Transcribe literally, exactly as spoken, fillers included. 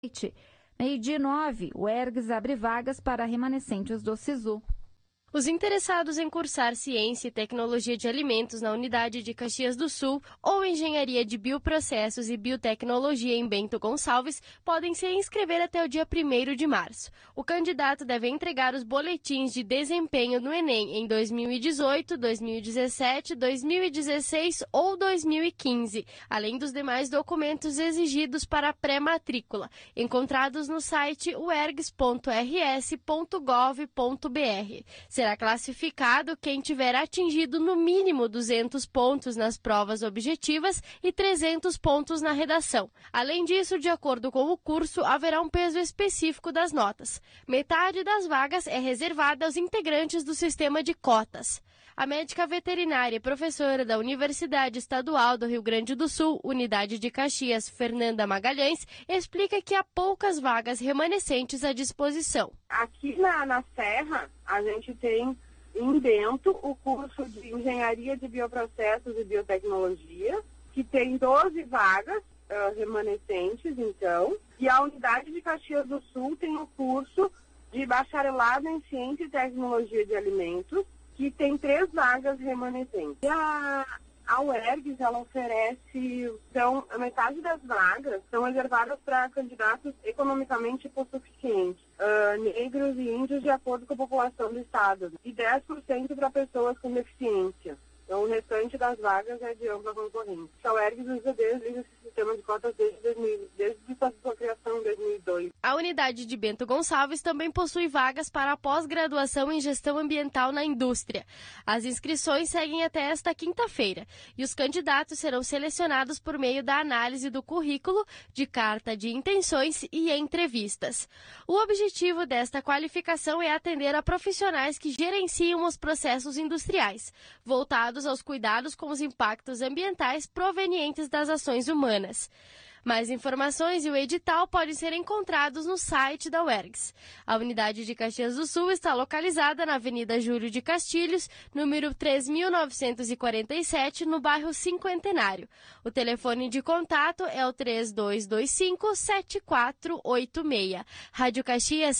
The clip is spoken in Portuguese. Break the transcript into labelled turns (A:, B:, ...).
A: Meio-dia nove, o ERGS abre vagas para remanescentes do SISU.
B: Os interessados em cursar Ciência e Tecnologia de Alimentos na Unidade de Caxias do Sul ou Engenharia de Bioprocessos e Biotecnologia em Bento Gonçalves podem se inscrever até o dia primeiro de março. O candidato deve entregar os boletins de desempenho no Enem em dois mil e dezoito, dois mil e dezessete, dois mil e dezesseis ou dois mil e quinze, além dos demais documentos exigidos para a pré-matrícula, encontrados no site u ergs ponto r s ponto gov ponto b r. Será classificado quem tiver atingido no mínimo duzentos pontos nas provas objetivas e trezentos pontos na redação. Além disso, de acordo com o curso, haverá um peso específico das notas. Metade das vagas é reservada aos integrantes do sistema de cotas. A médica veterinária e professora da Universidade Estadual do Rio Grande do Sul, Unidade de Caxias, Fernanda Magalhães, explica que há poucas vagas remanescentes à disposição.
C: Aqui na, na Serra, a gente tem em Bento o curso de Engenharia de Bioprocessos e Biotecnologia, que tem doze vagas uh, remanescentes, então, e a Unidade de Caxias do Sul tem o curso de Bacharelado em Ciência e Tecnologia de Alimentos, que tem três vagas remanescentes. E a, a UERGS, ela oferece, então, a metade das vagas são reservadas para candidatos economicamente hipossuficientes, uh, negros e índios, de acordo com a população do estado, e dez por cento para pessoas com deficiência. Então, o restante das vagas é de ampla concorrência. A UERGS usa desde esse sistema de cotas desde, dois mil, desde a sua criação em dois mil e dois.
B: A unidade de Bento Gonçalves também possui vagas para a pós-graduação em gestão ambiental na indústria. As inscrições seguem até esta quinta-feira e os candidatos serão selecionados por meio da análise do currículo, de carta de intenções e entrevistas. O objetivo desta qualificação é atender a profissionais que gerenciam os processos industriais, voltados aos cuidados com os impactos ambientais provenientes das ações humanas. Mais informações e o edital podem ser encontrados no site da UERGS. A unidade de Caxias do Sul está localizada na Avenida Júlio de Castilhos, número três mil novecentos e quarenta e sete, no bairro Cinquentenário. O telefone de contato é o três dois dois cinco, sete quatro oito seis. Rádio Caxias